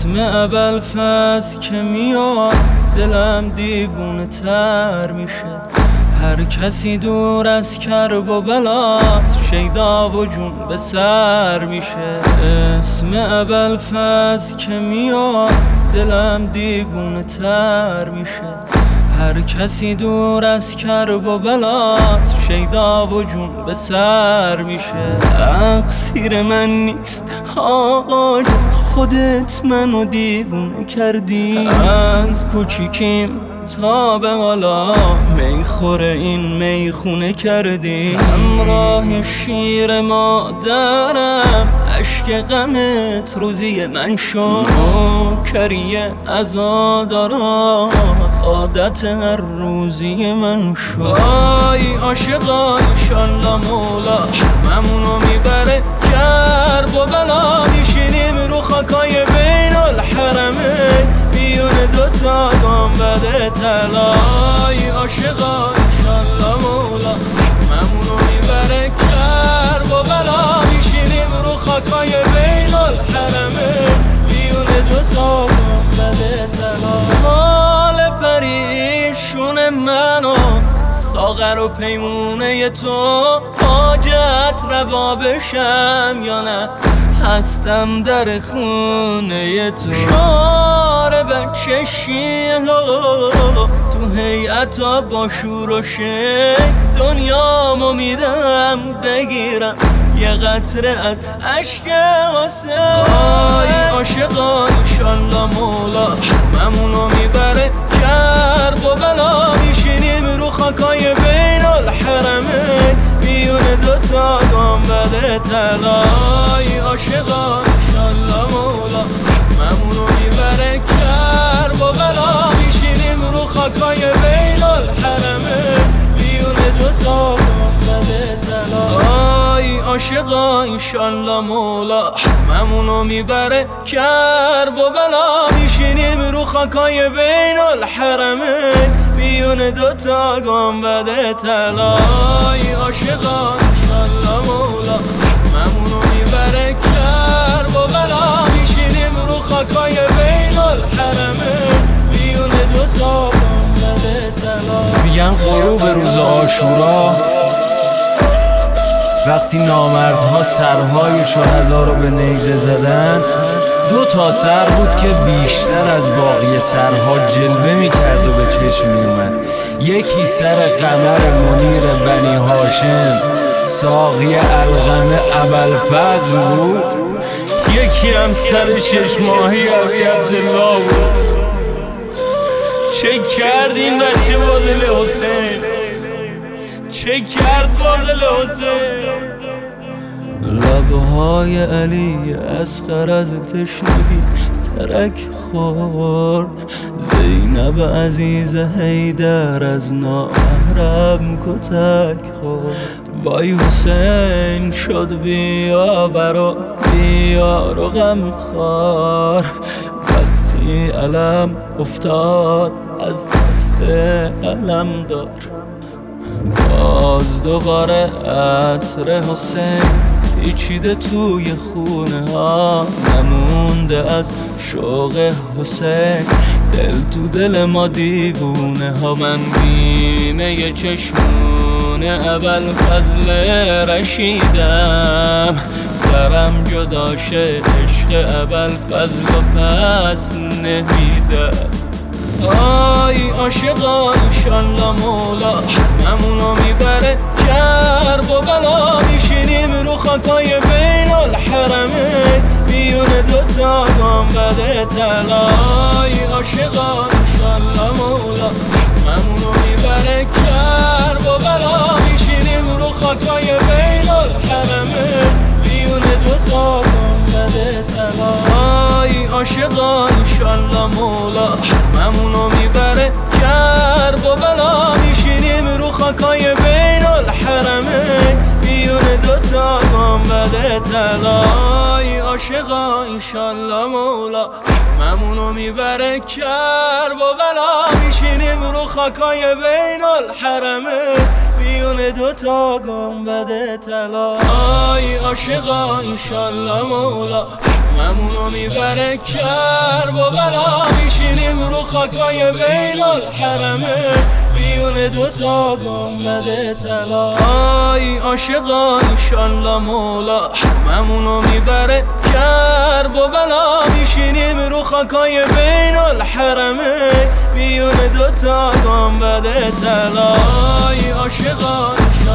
اسم ابوالفضل که میاد دلم دیوونه تر میشه. هر کسی دور از کرب و بلات شیدا و جون به سر میشه. اسم ابوالفضل که میاد دلم دیوونه تر میشه. هر کسی دور از کرب و بلات شیدا و جون به سر میشه. تقصیر من نیست آقا جون، خودت منو دیوونه کردی. از کوچیکیم تا به حالا میخوره این میخونه کردی. همراه شیر مادرم اشک غمت روزی من شد. نوکری عزادارا عادت هر روزی من شد. وای عاشقا انشالله مولا همونو میبره کرب و بلا. میشینیم رو خاکای بین الحرمین بیون دوتا گنبد طلای. عاشقا انشالله مولا همونو میبره کرب و بلا. میشینیم رو خاکای بین الحرمین بیون دوتا گنبد طلا. مال پریشون منو ساغر و پیمونه تو حاجت روا بشم یا نه هستم در خونه تو. شعار بچه شیعه تو هیئتا با شور و شک دنیامو میدم بگیرم یه قطره از عشق حسین. آی عاشقا انشالله مولا همونو میبره کرب و بلا. میشینیم رو خاکای بین الحرمین بیون دوتا گنبد طلای. عاشقا انشالله مولا همونو میبره کرب و بلا. میشینیم رو خاکای بین الحرمین بیون دوتا گنبد طلای. عاشقا انشالله مولا همونو میبره کرب و بلا. میشینیم رو خاکای بین الحرمین بیون دوتا گنبد طلای. عاشقا انشالله مولا همونو میبره کرب و بلا. میشینیم رو خاکای بین الحرمین بیون دوتا گنبد طلای. میگن غروب روز عاشورا وقتی نامردها سرهای شهدا رو به نیزه زدن، 2 سر بود که بیشتر از باقی سرها جلوه میکرد و به چشم میومد. یکی سر قمر منیر بنی هاشم ساقی القمه ابوالفضل بود. یکی هم سر 6 ماهی ابی عبدالله بود. چه کرد این بچه با دل حسین، چه کرد با دل حسین. لبهای علی اصغر از تشنگی ترک خورد. زینب عزیز حیدر از نامحرم کتک خورد. وای حسین شد بیا برا بیار و غم خوار. وقتی علم افتاد از دست علم دار. باز دوباره عطر حسین پیچیده توی خونه ها. نمونده از شوق حسین دل تو دل ما دیوونه ها. من بیمه چشمون ابوالفضل رشیدم. سرم جدا شه عشق ابوالفضل و پس نمیدم. آی عاشقا انشالله مولا همونو میبره کرب و بلا. میشینیم رو خاکای بین الحرمین بیون دوتا گنبد طلای. عاشقا انشالله مولا همونو میبره کرب و بلا. میشینیم رو خاکای بین الحرمین بیون دوتا گنبد طلای. عاشقا انشالله مولا همونو میبره کرب و بلا. میشینیم رو خاکای بین الحرمین بیون دوتا گنبد طلای. عاشقا انشالله مولا همونو میبره کرب و بلا. میشینیم رو خاکای بین الحرمین بیون دوتا گنبد طلای. عاشقا انشالله مولا همونو میبره کرب و بلا میشینیم رو خاکای بین الحرمه بیون دوتا گنبد طلا آی عاشقان انشالله مولا همونو میبره کرب و بلا میشینیم رو خاکای بین الحرمه بیون دوتا گنبد طلا آی عاشقان